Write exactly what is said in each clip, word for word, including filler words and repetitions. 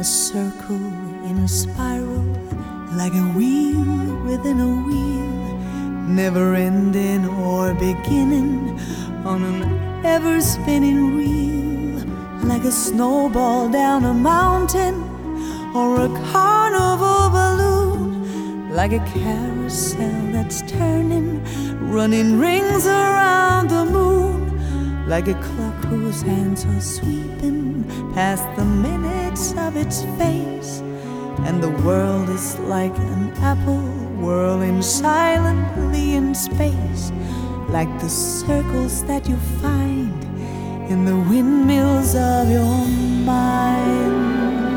circle in a spiral, like a wheel within a wheel, never ending or beginning, on an ever spinning reel, like a snowball down a mountain or a carnival balloon, like a carousel that's turning, running rings around the moon, like a clock whose hands are sweeping past the minutes of its face. And the world is like an apple whirling silently in space, like the circles that you find in the windmills of your mind.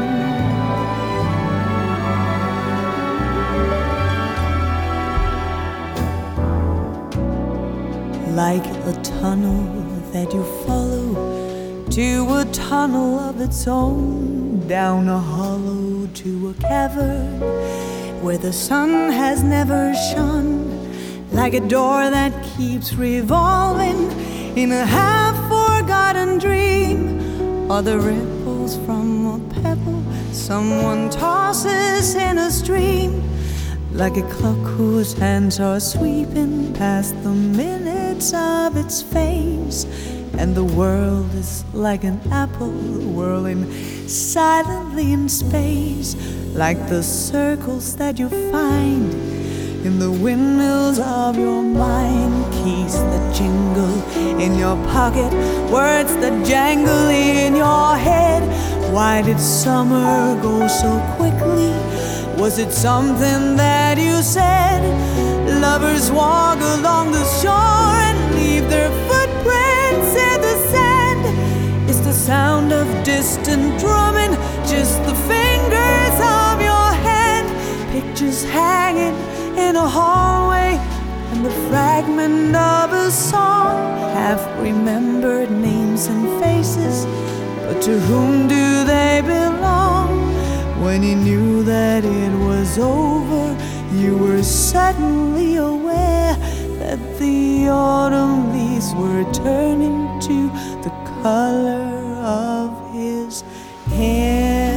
Like a tunnel that you follow to a tunnel of its own, down a hollow to a cavern where the sun has never shone, like a door that keeps revolving in a half-forgotten dream, or the ripples from a pebble someone tosses in a stream, like a clock whose hands are sweeping past the minutes of its face. And the world is like an apple whirling silently in space, like the circles that you find in the windmills of your mind. Keys that jingle in your pocket, words that jangle in your head. Why did summer go so quickly? Was it something that you said? Lovers walk along the shore and leave their footprints in the sand. It's the sound of distant drumming, just the fingers of your hand. Pictures hanging in a hallway, and the fragment of a song. Half-remembered names and faces, but to whom do they belong? When you knew that it was over, you were suddenly aware that the autumn leaves were turning to the color of his hair.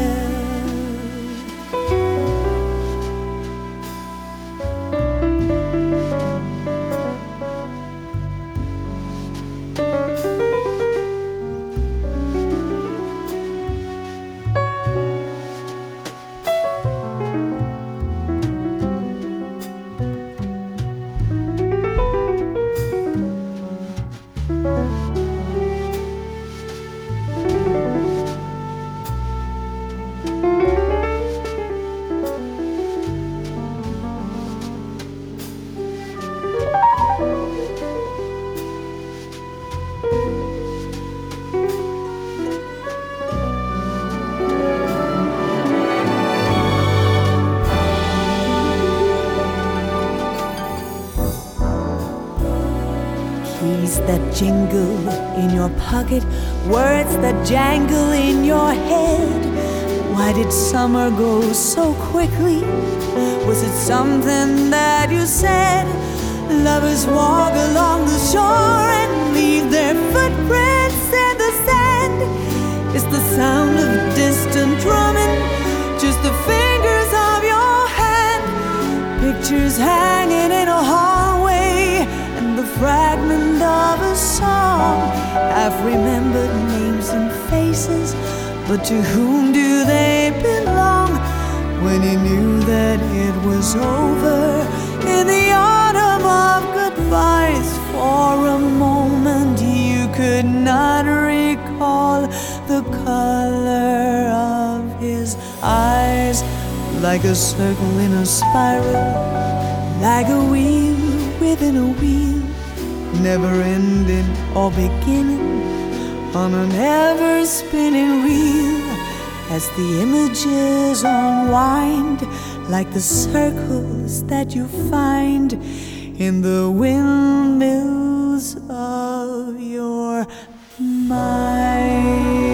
Keys that jingle in your pocket, words that jangle in your head. Why did summer go so quickly? Was it something that you said? Lovers walk along the shore and leave their footprints in the sand. It's the sound of distant drumming, just the fingers of your hand. Pictures hanging in a hallway, and the fragment of a song. Half-remembered names and faces, but to whom do they belong? When you knew that it was over, in the autumn of goodbyes, for a moment you could not recall the color of his eyes. Like a circle in a spiral, like a wheel within a wheel, never ending or beginning, on an ever-spinning reel, as the images unwind, like the circles that you find in the windmills of your mind.